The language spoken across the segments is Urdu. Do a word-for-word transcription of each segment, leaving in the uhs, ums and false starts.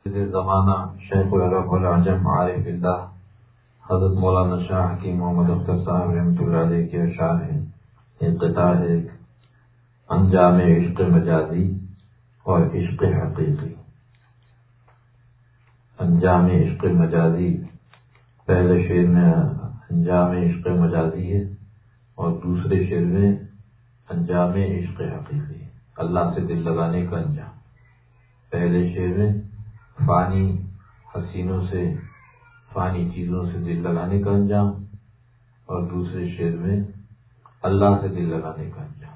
زمانہ شیخ العرب العجم عارف اللہ حضرت مولانا شاہ حکیم محمد اختر صاحب رحمۃ اللہ علیہ کے اشعار ہیں. انقطاع ہے انجام عشق مجازی اور عشق حقیقی. انجام عشق مجازی پہلے شعر میں انجام عشق مجازی ہے اور دوسرے شعر میں انجام عشق حقیقی، اللہ سے دل لگانے کا انجام. پہلے شعر میں فانی حسینوں سے فانی چیزوں سے دل لگانے کا انجام اور دوسرے شعر میں اللہ سے دل لگانے کا انجام.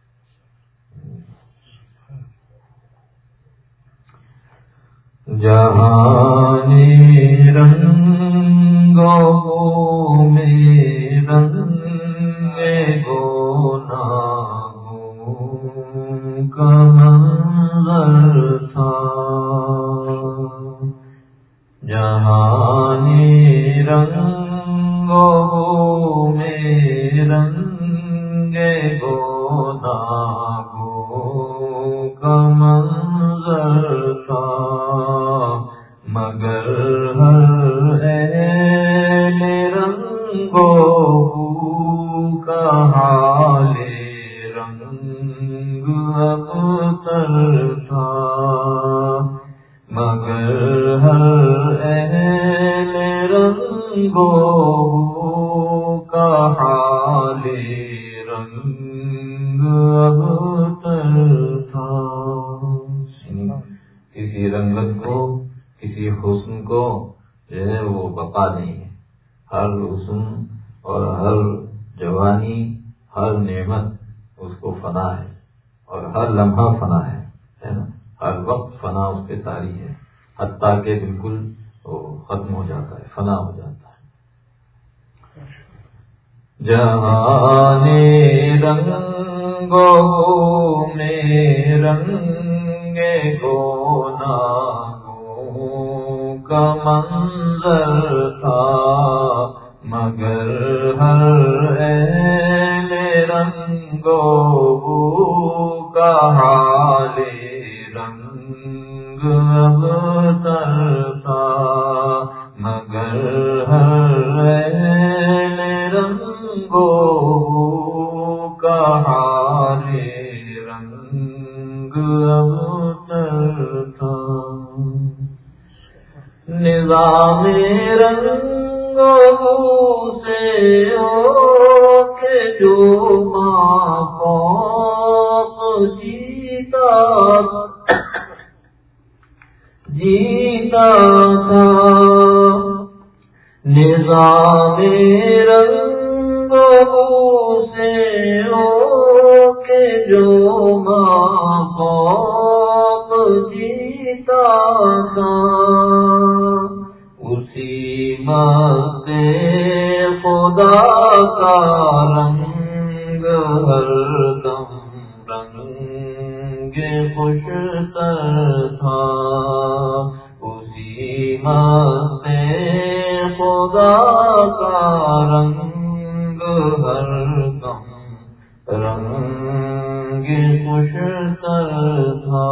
جہانی رنگوں میں رنگ گونا کا منظر تھا، جہانی رنگوں میں رنگ گونا کا منظر تھا، مگر ہر اہل رنگوں کا حال رنگ ابتر تھا، مگر ہر اہل رنگوں کا حال رنگ ابتر تھا. کسی رنگت کو، کسی حسن کو جو ہے وہ بقا نہیں ہے. ہر حسن اور ہر جوانی، ہر نعمت اس کو فنا ہے اور ہر لمحہ فنا ہے ہے نا. ہر وقت فنا اس پہ طاری ہے، حتیٰ کہ بالکل وہ ختم ہو جاتا ہے، فنا ہو جاتا ہے. جہانے رنگوں میں رنگ گونا کا منظر تھا، مگر ہر اہل رنگوں کا حال رنگ ابتر تھا، مگر ہر اہل رنگوں کا حال رنگ ابتر تھا. نظام رنگوں سے ہو کے جو ماں کو جیتا جیتا تھا، نظام رنگوں سے ہو کے جو ماں کو جیتا تھا، اسی مست خدا کا رنگ ہر دم رنگ خوشتر تھا، اسی مست خدا کا رنگ ہر دم رنگ خوشتر تھا.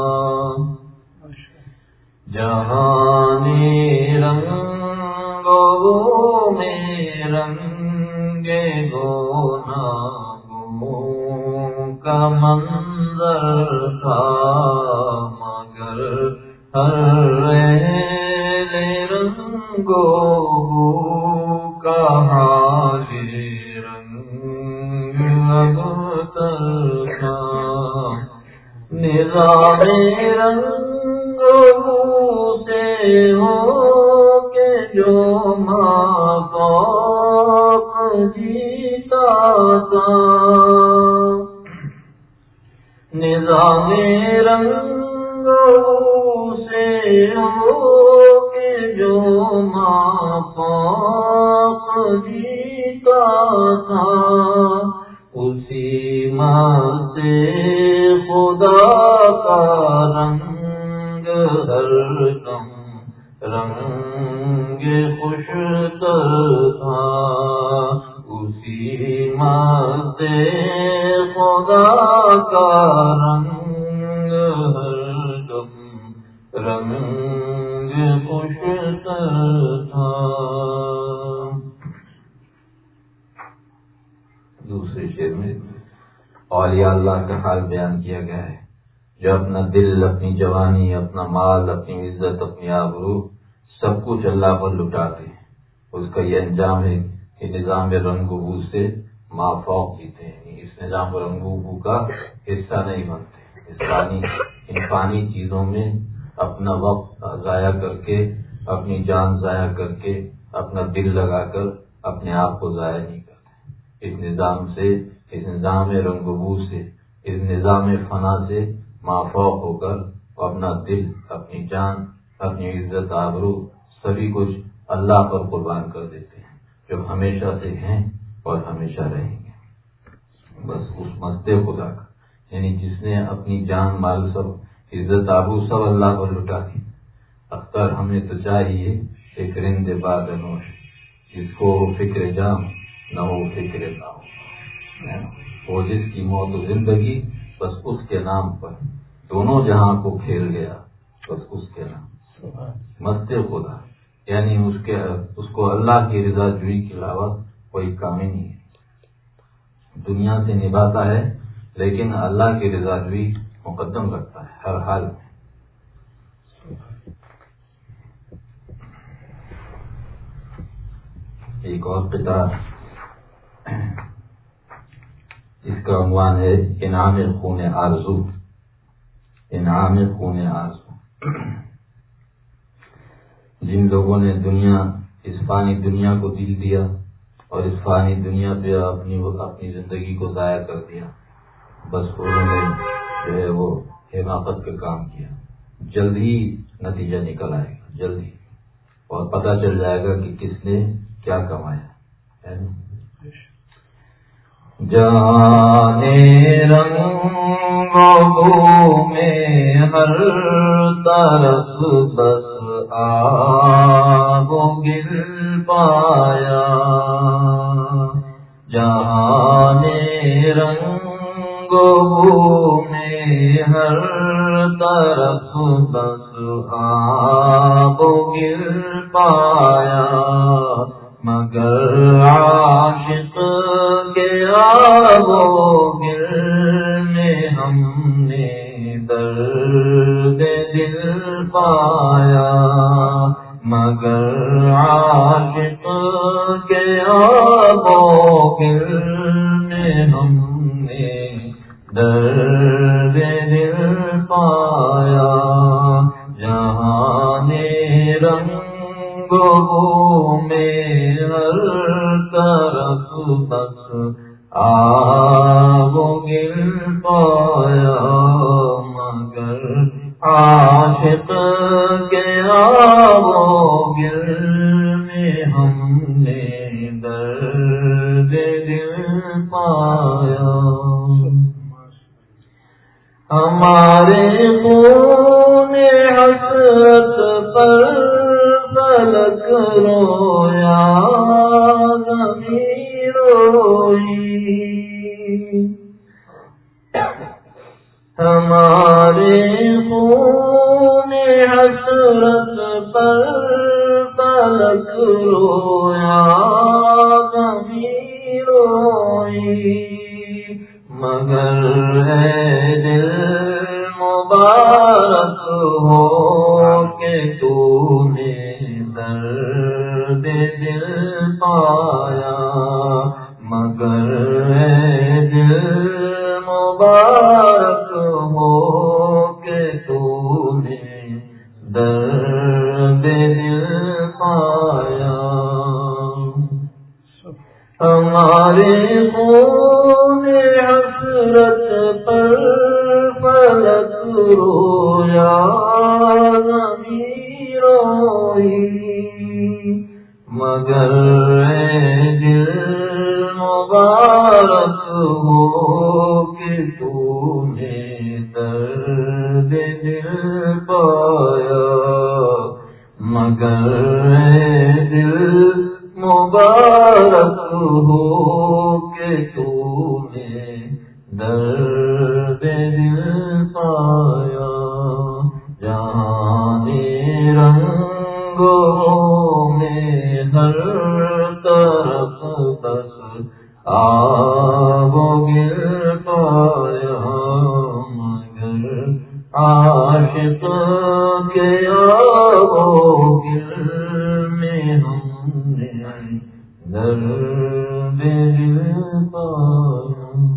جہانی رنگوں میں رنگ گونا کا منظر تھا، مگر ہر اہل رنگوں کا حال رنگ ابتر تھا. نظام رنگوں سے ہو کے جو ماں کو جیتا تھا، نظام رنگوں سے ہو کے جو ماں کو جیتا تھا، اسی ماں سے خدا کا رنگ ہر دم رنگ خوشتر تھا، اسی ماں سے خدا کا رنگ ہر دم رنگ خوشتر تھا. دوسرے شعر میں اولیاء اللہ کا حال بیان کیا گیا ہے جو اپنا دل، اپنی جوانی، اپنا مال، اپنی عزت، اپنی آبرو سب کچھ اللہ پر لٹاتے ہیں. اس کا یہ انجام ہے کہ نظام رنگ و بو سے مافوق جیتے ہیں. اس نظام رنگ و بو کا حصہ نہیں بنتے. اس پانی ان پانی چیزوں میں اپنا وقت ضائع کر کے، اپنی جان ضائع کر کے، اپنا دل لگا کر اپنے آپ کو ضائع نہیں کرتے. اس نظام سے، اس نظام رنگ و بو سے، اس نظام فنا سے مافوق ہو کر اپنا دل، اپنی جان، اپنی عزت، آبرو سبھی کچھ اللہ پر قربان کر دیتے ہیں جو ہمیشہ سے ہیں اور ہمیشہ رہیں گے. بس اس مستے خدا کا، یعنی جس نے اپنی جان، مال، سب عزت، آبرو سب اللہ پر لٹا دی. اختر ہمیں تو چاہیے ایک رند باد نوش، جس کو فکر جام نہ ہو فکر نہ ہو، وہ جس کی موت و زندگی بس اس کے نام پر دونوں جہاں کو کھیل گیا، بس اس کے نام مست خدا، یعنی اس کے اس کو اللہ کی رضا جوئی کے علاوہ کوئی کام ہی نہیں ہے. دنیا سے نبھاتا ہے لیکن اللہ کی رضا جوئی مقدم رکھتا ہے ہر حال میں. ایک اور قطعہ اس کا عنوان ہے انعام خون آرزو. انعام خون آرزو. جن لوگوں نے دنیا، اس فانی دنیا کو دل دیا اور اس فانی دنیا پہ اپنی اپنی زندگی کو ضائع کر دیا، بس انہوں نے جو ہے وہ حماقت کا کام کیا. جلد ہی نتیجہ نکل آئے گا، جلد ہی، اور پتہ چل جائے گا کہ کس نے کیا کمایا. جانے رنگ بو میں ہر طرف بس آب و گل پایا. جانے رنگ بو میں ہر طرف بس آب و گل پایا. مگر عاشق کے آب و گل میں ہم نے درد دل پایا. مگر عاشق کے آب و گل میں ہم نے درد دل پایا. جہاں نے رنگ بو میں ہر طرف بس آب و گل پایا. مگر عاشق کے آب و گل میں ہم نے درد دل پایا. ہمارے خون حسرت پر فلک رویا، زمین روئی. ہمارے خون حسرت پر فلک رویا، زمین روئی. مگر ہے دل مبارک ہو کہ تو نے درد دل پایا. مگر ہے دل مبارک ہو کہ تو نے درد دل پایا. ہمارے خون حسرت پر فلک رویا، زمین روئی. مگر اے دل مبارک ہو کہ تو نے درد دل پایا. مگر اے دل مبارک ہو کہ تو نے درد دل پایا. جہاں گو میں ہر طرف بس آب و گل پایا مگر عاشق کے آب و گل میں ہم نے درد دل پایا.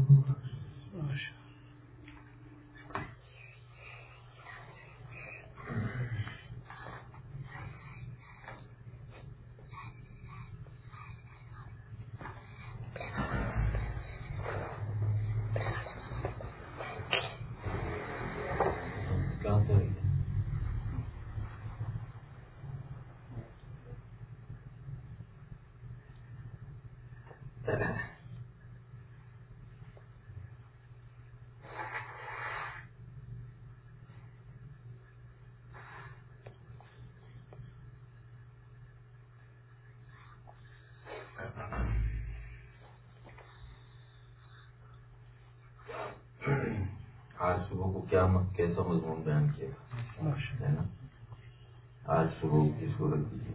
آج صبح کو کیا کیسا مضمون بیان کیا ہے نا. آج صبح کی صورت کی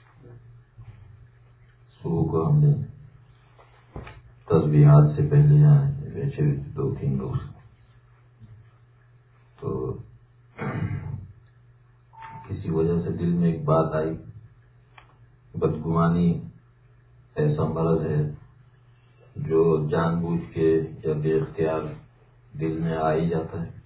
صبح کو ہم نے تسبیحات سے پہلے یہاں ویسے دو تین لوگ تو کسی وجہ سے دل میں ایک بات آئی. بدگمانی ایسا مرض ہے جو جان بوجھ کے یا بے اختیار دل میں آ ہی جاتا ہے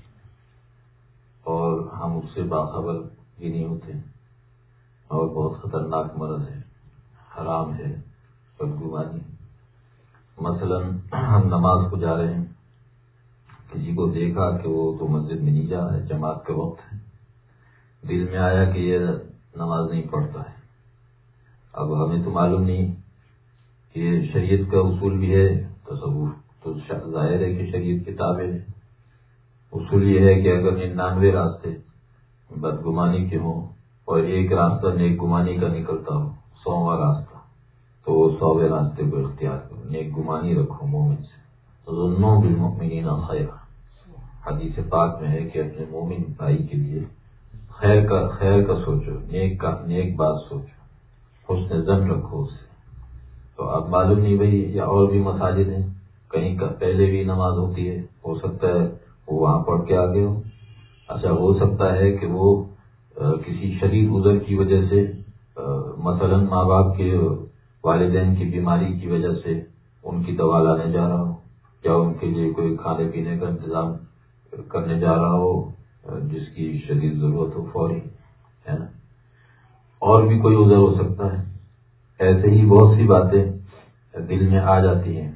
اور ہم اس سے باخبر بھی نہیں ہوتے اور بہت خطرناک مرض ہے، حرام ہے بدگمانی. مثلا ہم نماز کو جا رہے ہیں، کسی کو دیکھا کہ وہ تو مسجد میں نہیں جا رہا ہے، جماعت کا وقت ہے، دل میں آیا کہ یہ نماز نہیں پڑھتا ہے. اب ہمیں تو معلوم نہیں کہ شریعت کا اصول بھی ہے، تصور تو ظاہر ہے کہ شریعت کتاب ہے. اصول یہ ہے کہ اگر ننانوے راستے بدگمانی کے ہوں اور ایک راستہ نیک گمانی کا نکلتا ہو، سوواں راستہ، تو وہ سوویں راستے کو اختیار کرو، نیک گمانی رکھو مومن سے. ظنوا بالمؤمنین خیرا، حدیث پاک میں ہے کہ اپنے مومن بھائی کے لیے خیر کا خیر کا سوچو، نیک کا نیک بات سوچو، حسن ظن رکھو اس سے. تو اب معلوم نہیں بھائی، یا اور بھی مساجد ہیں کہیں کا پہلے بھی نماز ہوتی ہے، ہو سکتا ہے وہ وہاں پڑھ کے آگے ہو. اچھا ہو سکتا ہے کہ وہ کسی شدید عذر کی وجہ سے، مثلا ماں باپ کے والدین کی بیماری کی وجہ سے ان کی دوا لانے جا رہا ہو، یا ان کے لیے کوئی کھانے پینے کا انتظام کرنے جا رہا ہو جس کی شدید ضرورت ہو فوری ہے نا. اور بھی کوئی عذر ہو سکتا ہے. ایسے ہی بہت سی باتیں دل میں آ جاتی ہیں.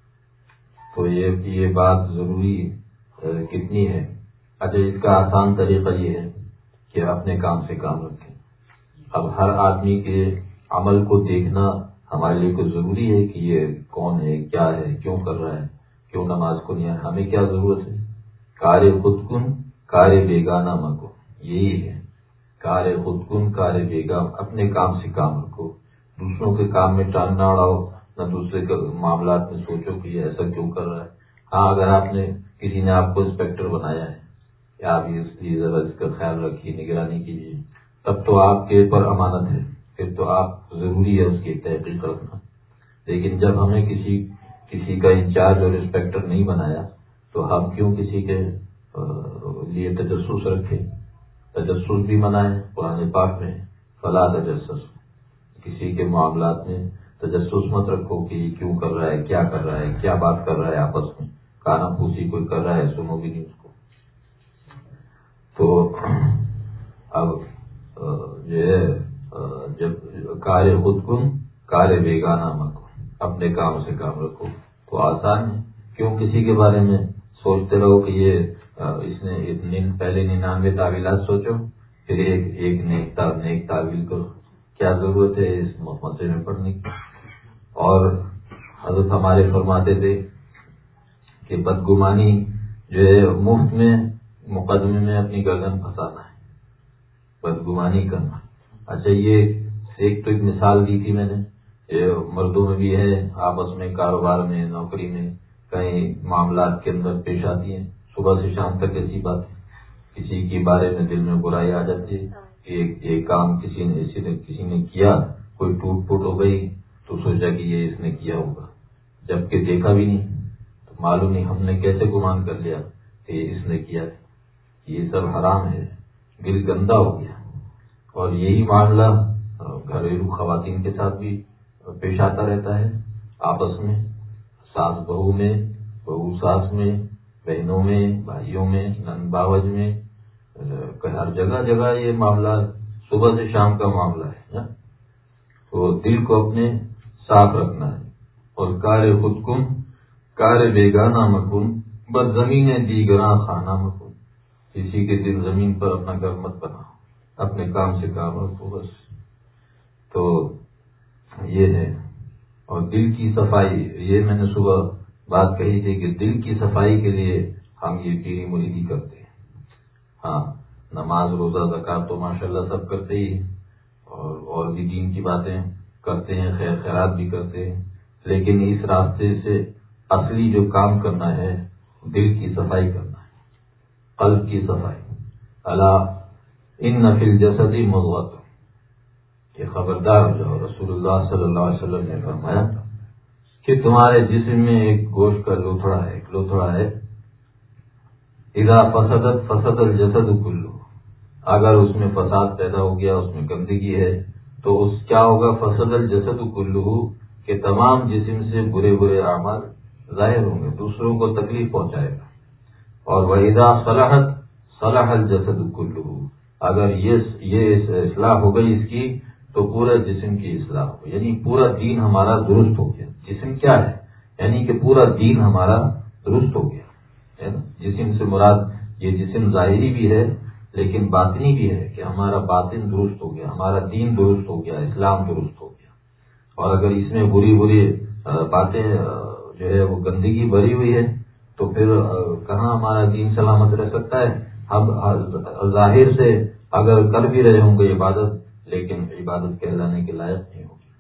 تو یہ یہ بات ضروری کتنی ہے. اچھا اس کا آسان طریقہ یہ ہے کہ اپنے کام سے کام رکھیں. اب ہر آدمی کے عمل کو دیکھنا ہمارے لیے کوئی ضروری ہے کہ یہ کون ہے، کیا ہے، کیوں کر رہا ہے، کیوں نماز کو نہیں آ رہا. ہمیں کیا ضرورت ہے؟ کار خود کن کار بیگانہ مکو، یہی ہے. کار خود کن کار بیگانہ، اپنے کام سے کام رکھو، دوسروں کے کام میں ٹانگ نہ اڑاؤ، نہ دوسرے کے معاملات میں سوچو کہ یہ ایسا کیوں کر رہا ہے. ہاں اگر آپ نے کسی نے آپ کو انسپیکٹر بنایا ہے یا آپ اس کی ذرا اس کا خیال رکھیے، نگرانی کیجیے، تب تو آپ کے پر امانت ہے، پھر تو آپ ضروری ہے اس کی تحقیق رکھنا. لیکن جب ہمیں کسی کسی کا انچارج اور انسپیکٹر نہیں بنایا تو ہم کیوں کسی کے لیے تجسس رکھیں. تجسس بھی منع ہے قرآن پاک میں، فلا تجسس، کسی کے معاملات میں تجسس مت رکھو کہ یہ کیوں کر رہا ہے، کیا کر رہا ہے، کیا بات کر رہا ہے، آپس میں کانا پوسی کوئی کر رہا ہے سنو بھی نہیں اس کو. تو اب جو ہے جب کار خود کن کار بیگانہ مکو، اپنے کام سے کام رکھو تو آسان ہے. کیوں کسی کے بارے میں سوچتے رہو کہ یہ اس نے پہلے ننانوے تعویلات سوچو پھر ایک ایک نیک نیک تعویل کرو. کیا ضرورت ہے اس مسئلے میں پڑھنے کی. اور حضرت ہمارے فرماتے تھے کہ بدگمانی جو ہے مفت میں مقدمے میں اپنی گردن پھنسانا ہے، بدگمانی کرنا. اچھا یہ ایک تو ایک مثال دی تھی میں نے، یہ مردوں میں بھی ہے، آپس میں کاروبار میں، نوکری میں، کئی معاملات کے اندر پیش آتی ہیں. صبح سے شام تک ایسی بات ہے، کسی کے بارے میں دل میں برائی آ جاتی ہے، یہ کام کسی نے کسی نے کسی نے کیا، کوئی ٹوٹ پھوٹ ہو گئی تو سوچا کہ یہ اس نے کیا ہوگا، جبکہ دیکھا بھی نہیں، تو معلوم نہیں ہم نے کیسے گمان کر لیا کہ یہ اس نے کیا ہے۔ یہ سب حرام ہے، دل گندا ہو گیا۔ اور یہی معاملہ گھریلو خواتین کے ساتھ بھی پیش آتا رہتا ہے، آپس میں، ساس بہو میں، بہو ساس میں، بہنوں میں، بھائیوں میں، نند باوج میں، ہر جگہ جگہ یہ معاملہ صبح سے شام کا معاملہ ہے۔ تو دل کو اپنے صاف رکھنا ہے۔ اور کار خود کن کار بیگانہ مکن، بس زمین دیگراں خانہ مکن، کسی کے دل زمین پر اپنا گھر مت بناؤ، اپنے کام سے کام رکھو بس۔ تو یہ ہے۔ اور دل کی صفائی، یہ میں نے صبح بات کہی تھی کہ دل کی صفائی کے لیے ہم یہ پیری مریدی کرتے ہیں۔ ہاں، نماز روزہ زکات تو ماشاءاللہ سب کرتے ہی ہیں، اور اور بھی دین کی باتیں کرتے ہیں، خیر خیرات بھی کرتے ہیں، لیکن اس راستے سے اصلی جو کام کرنا ہے دل کی صفائی کرنا ہے، قلب کی صفائی۔ الا ان فی الجسد مضغۃ، یہ خبردار ہو جاؤ، رسول اللہ صلی اللہ علیہ وسلم نے فرمایا کہ تمہارے جسم میں ایک گوشت کا لوتھڑا ہے، ایک لوتھڑا ہے، اذا فسدت فسد الجسد کلہ، اگر اس میں فساد پیدا ہو گیا، اس میں گندگی ہے، تو اس کیا ہوگا؟ فسد الجسد کلہ، کہ تمام جسم سے برے برے اعمال ظاہر ہوں گے، دوسروں کو تکلیف پہنچائے گا۔ اور وَإِذَا صَلَحَتْ صَلَحَ الْجَسَدُ كُلُّهُ، اگر یہ یہ اصلاح ہو گئی اس کی تو پورے جسم کی اصلاح ہو گئی، یعنی پورا دین ہمارا درست ہو گیا۔ جسم کیا ہے؟ یعنی کہ پورا دین ہمارا درست ہو گیا ہے نا۔ جسم سے مراد یہ جسم ظاہری بھی ہے لیکن باطنی بھی ہے، کہ ہمارا باطن درست ہو گیا، ہمارا دین درست ہو گیا، اسلام درست ہو گیا۔ اور اگر اس میں بری بری باتیں جو ہے وہ گندگی بھری ہوئی ہے تو پھر کہاں ہمارا دین سلامت رہ سکتا ہے؟ ہم ظاہر سے اگر کر بھی رہے ہوں گے عبادت، لیکن عبادت کہلانے کے لائق نہیں ہوگی۔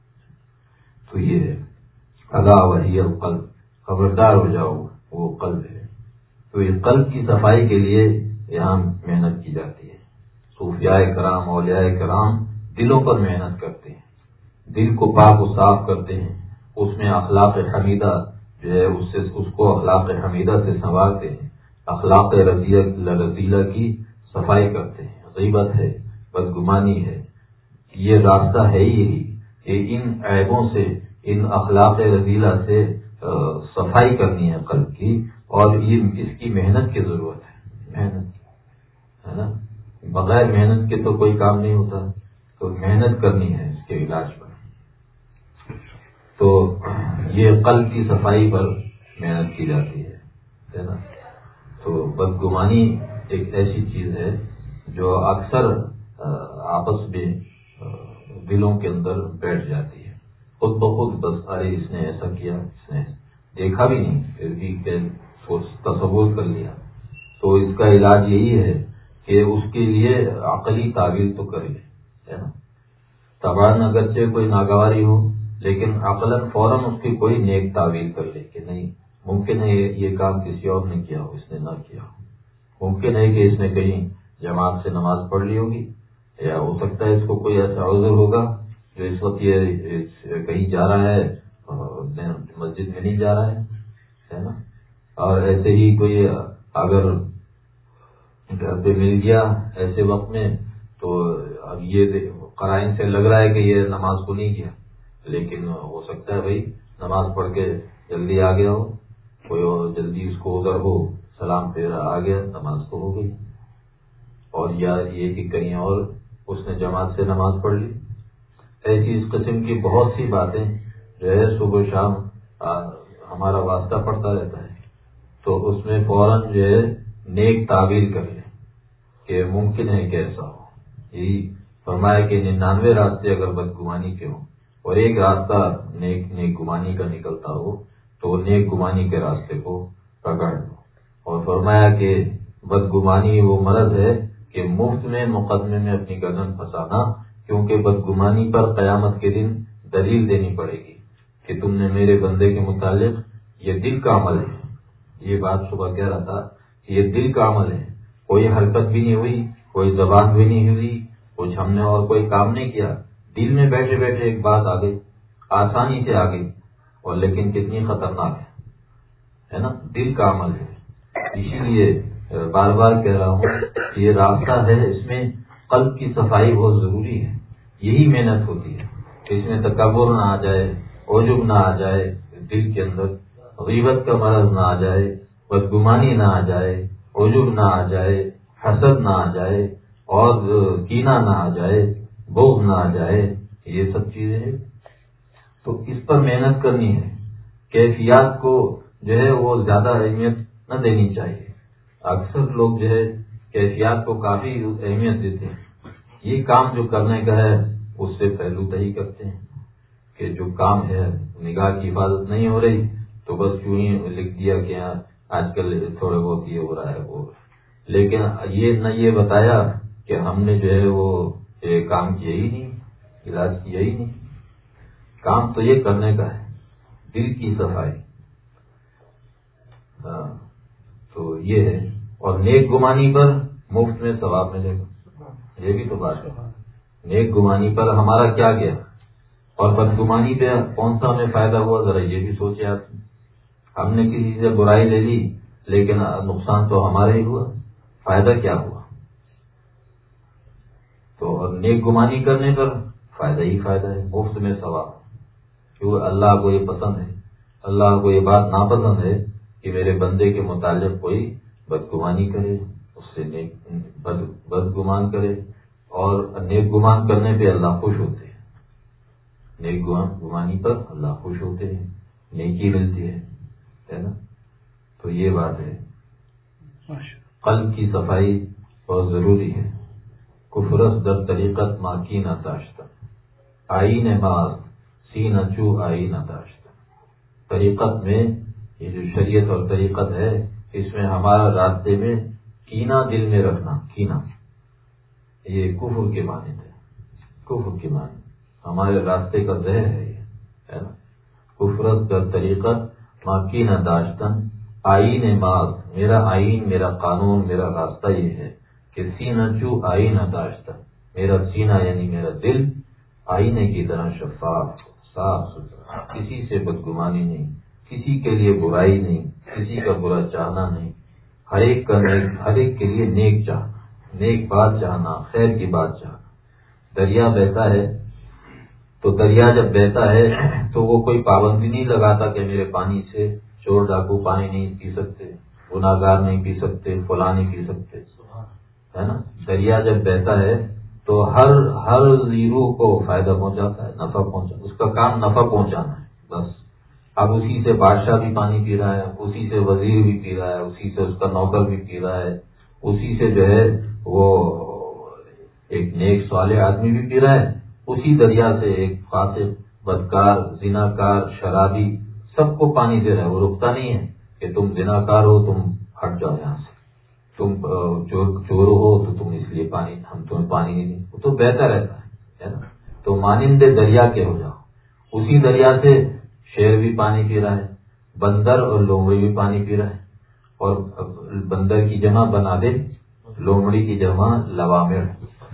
تو یہ ہے الا وہی القلب، خبردار ہو جاؤ وہ قلب ہے۔ تو یہ قلب کی صفائی کے لیے یہاں محنت کی جاتی ہے۔ صوفیاء کرام، اولیاء کرام دلوں پر محنت کرتے ہیں، دل کو پاک و صاف کرتے ہیں، اس میں اخلاق حمیدہ جو ہے اس سے اس کو اخلاق حمیدہ سے سنوارتے ہیں، اخلاق رذیلہ کی صفائی کرتے ہیں۔ غیبت ہے، بدگمانی ہے، یہ راستہ ہے ہی یہی کہ ان عیبوں سے، ان اخلاق رذیلہ سے صفائی کرنی ہے قلب کی، اور یہ اس کی محنت کی ضرورت ہے، محنت ہے نا۔ بغیر محنت کے تو کوئی کام نہیں ہوتا، تو محنت کرنی ہے اس کے علاج پر۔ تو یہ قلب کی صفائی پر محنت کی جاتی ہے نا۔ تو بدگمانی ایک ایسی چیز ہے جو اکثر آپس میں دلوں کے اندر بیٹھ جاتی ہے، خود بخود، بس ارے اس نے ایسا کیا، اس نے دیکھا بھی نہیں پھر بھی تصور کر لیا۔ تو اس کا علاج یہی ہے کہ اس کے لیے عقلی تعویل تو کرے ہے نا۔ طبعاً اگرچہ کوئی ناگواری ہو لیکن عقلاً فوراً اس کی کوئی نیک تعویل کر لے کہ نہیں، ممکن ہے یہ کام کسی اور نے کیا ہو، اس نے نہ کیا ہو، ممکن ہے کہ اس نے کہیں جماعت سے نماز پڑھ لی ہوگی، یا ہو سکتا ہے اس کو کوئی ایسا عذر ہوگا جو اس وقت یہ کہیں جا رہا ہے مسجد میں نہیں جا رہا ہے نا۔ اور ایسے ہی کوئی اگر گھر پہ مل گیا ایسے وقت میں تو اب یہ قرائن سے لگ رہا ہے کہ یہ نماز کو نہیں کیا، لیکن ہو سکتا ہے بھائی نماز پڑھ کے جلدی آ گیا ہو، کوئی اور جلدی اس کو ادھر ہو، سلام پھر آ گیا، نماز تو ہو گئی۔ اور یا یہ کہ کہیں اور اس نے جماعت سے نماز پڑھ لی۔ ایسی اس قسم کی بہت سی باتیں جو ہے صبح شام ہمارا واسطہ پڑتا رہتا ہے، تو اس میں فوراً جو ہے نیک تعبیر کر لیں کہ ممکن ہے کہ ایسا ہو۔ یہی فرمایا کہ ننانوے راستے اگر بدگمانی کے ہوں اور ایک راستہ نیک نیک گمانی کا نکلتا ہو تو نیک گمانی کے راستے کو پکڑ لو۔ اور فرمایا کہ بدگمانی وہ مرض ہے کہ مفت میں مقدمے میں اپنی گردن پھنسانا، کیونکہ بدگمانی پر قیامت کے دن دلیل دینی پڑے گی کہ تم نے میرے بندے کے متعلق، یہ دل کا عمل ہے، یہ بات صبح کہہ رہا تھا کہ یہ دل کا عمل ہے، کوئی حرکت بھی نہیں ہوئی، کوئی زبان بھی نہیں ہوئی، کچھ ہم نے اور کوئی کام نہیں کیا، دل میں بیٹھے بیٹھے ایک بات آ گئی، آسانی سے آ گئی، اور لیکن کتنی خطرناک ہے ہے نا، دل کا عمل ہے۔ اسی لیے بار بار کہہ رہا ہوں کہ یہ راستہ ہے، اس میں قلب کی صفائی بہت ضروری ہے، یہی محنت ہوتی ہے کہ اس میں تکبر نہ آ جائے، عجب نہ آ جائے، دل کے اندر غیبت کا مرض نہ آ جائے، بدگمانی نہ آ جائے، عجب نہ آ جائے، حسد نہ آ جائے، اور کینہ نہ آ جائے، بغض نہ آ جائے، یہ سب چیزیں ہیں۔ تو اس پر محنت کرنی ہے، کیفیات کو جو ہے وہ زیادہ اہمیت نہ دینی چاہیے۔ اکثر لوگ جو ہے کیفیات کو کافی اہمیت دیتے ہیں، یہ کام جو کرنے کا ہے اس سے پہلو تہی کرتے ہیں کہ جو کام ہے نگاہ کی حفاظت نہیں ہو رہی تو بس یوں ہی لکھ دیا کہ آج کل تھوڑے بہت یہ ہو رہا ہے وہ، لیکن یہ نہ یہ بتایا کہ ہم نے جو ہے وہ کام کیا ہی نہیں، علاج کیا ہی نہیں۔ کام تو یہ کرنے کا ہے، دل کی صفائی، ہاں تو یہ ہے۔ اور نیک گمانی پر مفت میں ثواب ملے گا، یہ بھی تو بات ہے۔ نیک گمانی پر ہمارا کیا گیا، اور بدگمانی پہ کون سا ہمیں فائدہ ہوا، ذرا یہ بھی سوچے آپ۔ ہم نے کسی سے برائی لے لی لیکن نقصان تو ہمارا ہی ہوا، فائدہ کیا ہوا؟ تو اور نیک گمانی کرنے پر فائدہ ہی فائدہ ہے، مفت میں ثواب، کیونکہ اللہ کو یہ پسند ہے، اللہ کو یہ بات ناپسند ہے کہ میرے بندے کے متعلق کوئی بدگمانی کرے، اس سے نیک بد بدگمان کرے، اور نیک گمان کرنے پہ اللہ خوش ہوتے ہیں، نیک گمانی پر اللہ خوش ہوتے ہیں، نیکی ملتی ہے ہے نا۔ تو یہ بات ہے، قلب کی صفائی بہت ضروری ہے۔ کفرس در طریقت ما کی نہ داشتہ، آئین ماس سی نہ چو آئی نہ داشتہ۔ طریقت میں یہ جو شریعت اور طریقت ہے، اس میں ہمارا راستے میں کینہ دل میں رکھنا، کینہ یہ کفر کے معنی ہے، کفر کے معنی ہمارے راستے کا زہر ہے یہ، ہے نا۔ کفرت در طریقت ما کی نہ داشتن، آئین ماس، میرا آئین، میرا قانون، میرا راستہ یہ ہے کہ سینہ چو آئینہ داشتہ، میرا سینہ یعنی میرا دل آئینے کی طرح شفاف، صاف ستھرا، کسی سے بدگمانی نہیں، کسی کے لیے برائی نہیں، کسی کا برا چاہنا نہیں، ہر ایک کا نیک، ہر ایک کے لیے نیک چاہنا، نیک بات چاہنا، خیر کی بات چاہنا۔ دریا بہتا ہے تو دریا جب بہتا ہے تو وہ کوئی پابندی نہیں لگاتا کہ میرے پانی سے چور ڈاکو پانی نہیں پی سکتے، گناہ گار نہیں پی سکتے، فلاں نہیں پی سکتے، ہے نا۔ دریا جب بہتا ہے تو ہر ہر روح کو فائدہ پہنچاتا ہے، نفع پہنچا، اس کا کام نفع پہنچانا ہے بس۔ اب اسی سے بادشاہ بھی پانی پی رہا ہے، اسی سے وزیر بھی پی رہا ہے، اسی سے اس کا نوکر بھی پی رہا ہے، اسی سے جو ہے وہ ایک نیک صالح آدمی بھی پی رہا ہے، اسی دریا سے ایک فاسق، بدکار، زناکار، شرابی سب کو پانی دے رہا ہے۔ وہ رکتا نہیں ہے کہ تم زناکار ہو تم ہٹ جاؤ یہاں سے، تم چور ہو تو تم اس لیے پانی، ہم تمہیں پانی نہیں دیں، وہ تو بہتا رہتا ہے نا۔ تو مانندے دریا کے ہو جاؤ، اسی دریا سے شیر بھی پانی پی رہا ہے، بندر اور لومڑی بھی پانی پی رہا ہے، اور بندر کی جمع بنا دے، لومڑی کی جمع لوامڑ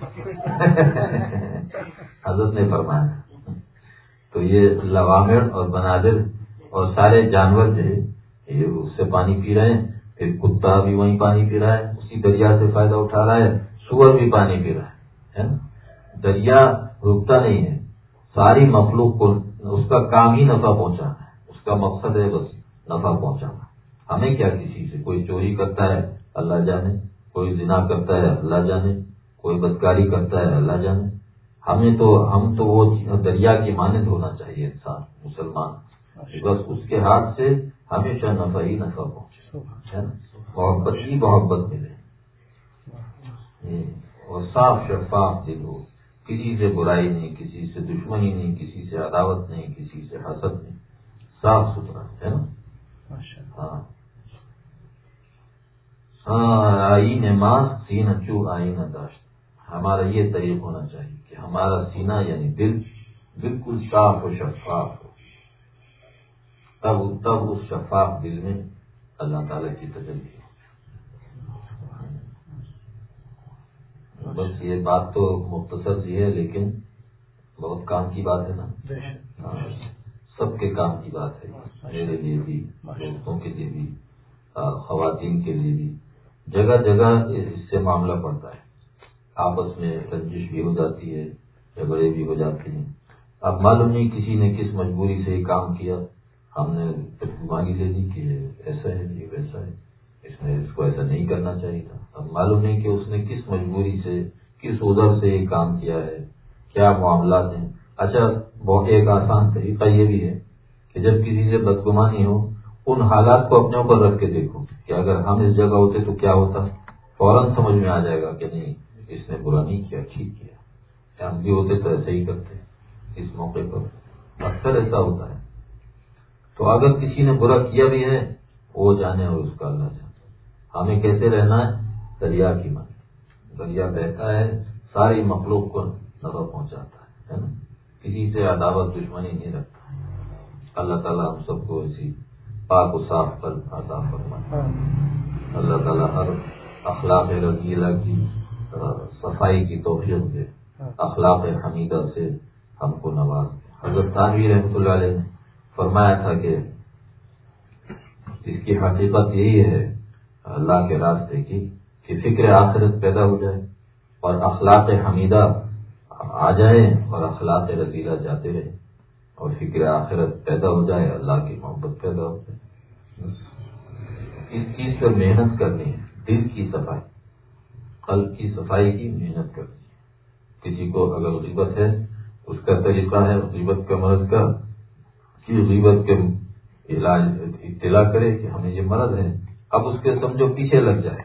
حضرت نے فرمایا۔ تو یہ لوامڑ اور بنادر اور سارے جانور جو ہے یہ اس سے پانی پی رہے ہیں، پھر کتا بھی وہیں پانی پی رہا ہے، اسی دریا سے فائدہ اٹھا رہا ہے، سور بھی پانی پی رہا ہے نا۔ دریا رکتا نہیں ہے، ساری مخلوق کو اس کا کام ہی نفع پہنچانا ہے، اس کا مقصد ہے بس نفع پہنچانا۔ ہمیں کیا کسی سے، کوئی چوری کرتا ہے اللہ جانے، کوئی زنا کرتا ہے اللہ جانے، کوئی بدکاری کرتا ہے اللہ جانے، ہمیں تو ہم تو وہ دریا کی مانند ہونا چاہیے انسان مسلمان، بس اس کے ہاتھ سے ہمیشہ نفع ہی نفع پہنچے، محبت ہی محبت ملے، اور صاف شفاف دل ہو، کسی سے برائی نہیں، کسی سے دشمنی نہیں، کسی سے عداوت نہیں، کسی سے حسد نہیں، صاف ستھرا ہے نا۔ ہاں ہاں آئین ماں سینہ چو آئینہ داشت، ہمارا یہ طریق ہونا چاہیے کہ ہمارا سینہ یعنی دل بالکل صاف و شفاف ہو، تب تب اس شفاف دل میں اللہ تعالیٰ کی تجلی ہو۔ بس یہ بات تو مختصر سی ہے لیکن بہت کام کی بات ہے نا. سب کے کام کی بات ہے, میرے لیے بھی, دوستوں کے لیے بھی, خواتین کے لیے بھی. جگہ جگہ اس سے معاملہ پڑتا ہے. آپس میں رنجش بھی ہو جاتی ہے, جھگڑے بھی ہو جاتے ہیں. اب معلوم نہیں کسی نے کس مجبوری سے یہ کام کیا, ہم نے بدگمانی لے لی کہ ایسا ہے یہ ویسا ہے, اس نے اس کو ایسا نہیں کرنا چاہیے تھا. اب معلوم نہیں کہ اس نے کس مجبوری سے کس عذر سے یہ کام کیا ہے, کیا معاملات ہیں. اچھا بہت ایک آسان طریقہ یہ بھی ہے کہ جب کسی سے بدگمانی ہو ان حالات کو اپنے اوپر رکھ کے دیکھو کہ اگر ہم اس جگہ ہوتے تو کیا ہوتا. فوراً سمجھ میں آ جائے گا کہ نہیں اس نے برا نہیں کیا, ٹھیک کیا. ہم بھی ہوتے تو ایسے ہی کرتے اس موقع پر, اکثر ایسا ہوتا ہے. تو اگر کسی نے برا کیا بھی ہے وہ جانے اور اس کا اللہ جانے. ہمیں کیسے رہنا ہے؟ دریا کی ماں. دریا بہتا ہے ساری مخلوق کو نفع پہنچاتا ہے نا, کسی سے عداوت دشمنی نہیں رکھتا. اللہ تعالیٰ ہم سب کو اسی پاک و صاف پر عطا فرمائے. اللہ تعالیٰ ہر اخلاق رضیلہ کی صفائی کی توفیق دے, اخلاق حمیدہ سے ہم کو نواز. حضرت تھانوی رحمۃ اللہ علیہ نے فرمایا تھا کہ اس کی حقیقت یہی ہے اللہ کے راستے کی کہ فکر آخرت پیدا ہو جائے اور اخلاق حمیدہ آ جائے اور اخلاق رضیلہ جاتے رہے, اور فکر آخرت پیدا ہو جائے, اللہ کی محبت پیدا ہو جائے. اس چیز پر محنت کرنی ہے, دل کی صفائی, قلب کی صفائی کی محنت کرنی ہے. کسی کو اگر غیبت ہے اس کا طریقہ ہے غیبت کا مرض کا کہ غیبت کے علاج اطلاع کرے کہ ہمیں یہ مرض ہے. اب اس کے سمجھو پیچھے لگ جائے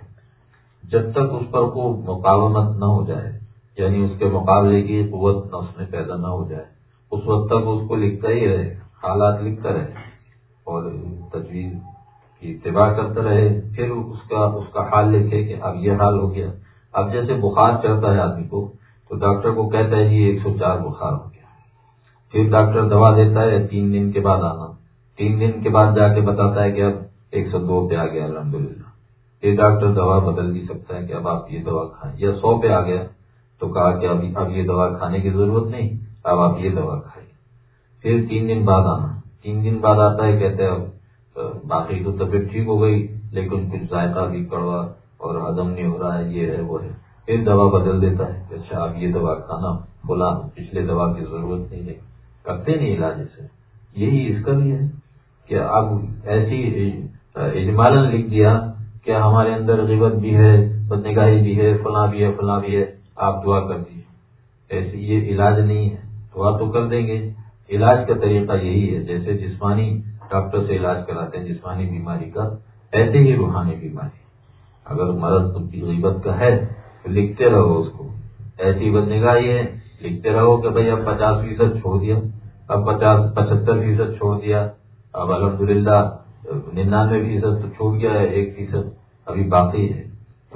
جب تک اس پر کو مقاومت نہ ہو جائے, یعنی اس کے مقابلے کی قوت نہ اس میں پیدا نہ ہو جائے, اس وقت تک اس کو لکھتا ہی رہے, حالات لکھتا رہے اور تجویز کی اتباع کرتا رہے. پھر اس کا اس کا حال لکھے کہ اب یہ حال ہو گیا. اب جیسے بخار چڑھتا ہے آدمی کو تو ڈاکٹر کو کہتا ہے جی ایک سو چار بخار ہو گیا. پھر ڈاکٹر دوا دیتا ہے تین دن کے بعد آنا, تین دن کے بعد جا کے بتاتا ہے کہ اب ایک سو دو پہ آ گیا الحمدللہ. پھر ڈاکٹر دوا بدل بھی سکتا ہے کہ اب آپ یہ دوا کھائیں, یا سو پہ آ گیا تو کہا کہ ابھی اب یہ دوا کھانے کی ضرورت نہیں, اب آپ یہ دوا کھائیں. پھر تین دن بعد آنا, تین دن بعد آتا ہے کہتے ہیں اب باقی تو طبیعت ٹھیک ہو گئی لیکن کچھ ذائقہ بھی کڑوا اور ہضم نہیں ہو رہا ہے, یہ ہے وہ ہے. پھر دوا بدل دیتا ہے کہ اچھا اب یہ دوا کھانا, فلاں پچھلے دوا کی ضرورت نہیں ہے, کرتے نہیں علاج سے. یہی اس کا بھی ہے کہ اب ایسی اجمالاً لکھ دیا کہ ہمارے اندر غیبت بھی ہے, بدنگاہی بھی ہے, فلاں بھی ہے فلاں بھی ہے, آپ دعا کر دیجیے. ایسے یہ علاج نہیں ہے. دعا تو کر دیں گے, علاج کا طریقہ یہی ہے جیسے جسمانی ڈاکٹر سے علاج کراتے ہیں جسمانی بیماری کا, ایسے ہی روحانی بیماری. اگر مرض غیبت کا ہے تو لکھتے رہو اس کو. ایسی بدنگاہی ہے لکھتے رہو کہ بھئی اب پچاس فیصد چھوڑ دیا, اب پچاس پچہتر فیصد چھوڑ دیا, اب الحمدللہ ننانوے فیصد تو چھوڑ گیا ہے, ایک فیصد ابھی باقی ہے.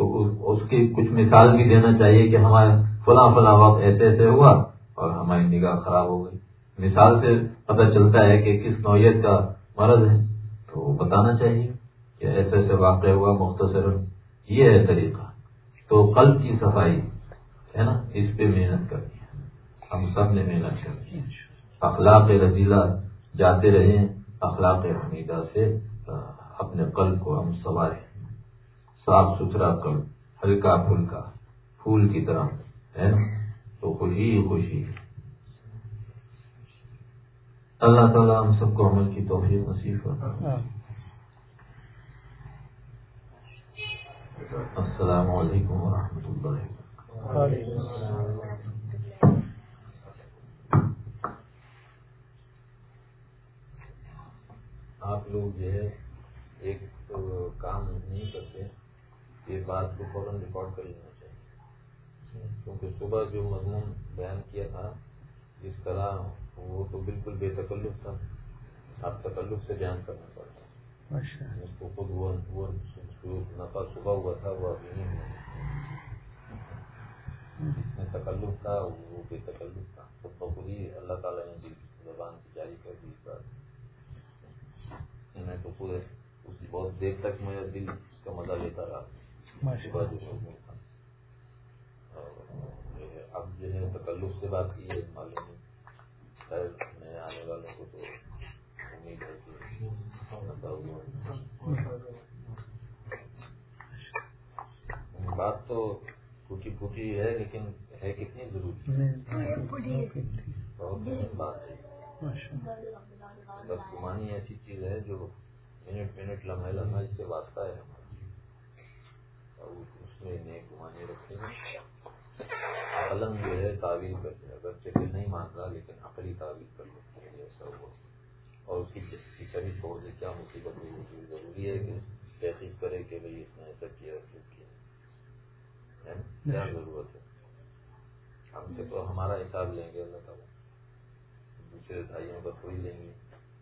تو اس کی کچھ مثال بھی دینا چاہیے کہ ہمارے فلاں فلاں وقت ایسے ایسے ہوا اور ہماری نگاہ خراب ہو گئی. مثال سے پتہ چلتا ہے کہ کس نوعیت کا مرض ہے, تو بتانا چاہیے کہ ایسے ایسے واقع ہوا مختصر. یہ ہے طریقہ. تو قلب کی صفائی ہے نا, اس پہ محنت کرنی ہے, ہم سب نے محنت کرنی ہے. اخلاق رضیلہ جاتے رہیں, اخلاق حمیدہ سے اپنے قلب کو ہم سنواریں, صاف ستھرا قلب, ہلکا پھلکا پھول کی طرح ہے نا, تو خوشی ہی خوشی. اللہ تعالیٰ ہم سب کو عمل کی توفیق نصیب فرمائے. السلام علیکم ورحمۃ اللہ وبرکاتہ. آپ لوگ جو ہے ایک کام نہیں کرتے, یہ بات کو فوراً ریکارڈ کر لینا چاہیے, کیونکہ صبح جو مضمون بیان کیا تھا اس طرح وہ تو بالکل بے تکلف تھا, آپ تکلف سے بیان کرنا پڑتا. اس کو خود وہ وہ نفع صبح ہوا تھا وہ ابھی نہیں ہوا, جس میں تکلف تھا وہ بے تکلف تھا. خود بخود ہی اللہ تعالیٰ نے دل زبان سے جاری کر دی اس بات. میں تو پورے اس بہت دیر تک میرا دل اس کا مزہ لیتا رہا. صبح جو تھا اب جو ہے تکلف سے بات کی ہے معلوم نہیں، خیر نئے آنے والوں کو تو امید ہے کہ بات تو ٹوٹی پھوٹی ہے لیکن ہے کتنی ضروری بہت بات ہے. بس گمانی ایسی چیز ہے جو منٹ منٹ لمحے لمحے اس سے واسطہ ہے ہمارا، اور اس میں نئے گمانی رکھے ہیں. قلم جو ہے تعویل کر دے، اگر چکر نہیں مان رہا لیکن عقلی تعویل کر لیتے ہیں ایسا ہوا اور اس کی چیچری چھوڑ دے. کیا مصیبت ہوئی ہوتی ہے؟ ضروری ہے کہ تحقیق کرے کہ بھائی اس نے ایسا کیا کیوں کیا، کیا ضرورت ہے. ہم سے تو ہمارا حساب لیں گے اللہ تعالیٰ، دوسرے بھائیوں کا تھوڑی لیں گے.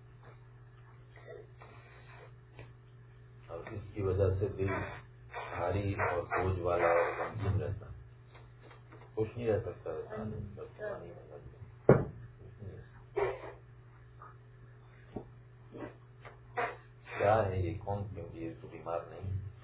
اور اس کی وجہ سے دل بھاری اور بوجھ والا اور غمگین رہتا، خوش نہیں رہ سکتا ہے. کیا ہے یہ؟ کون کیوں یہ تو بیمار نہیں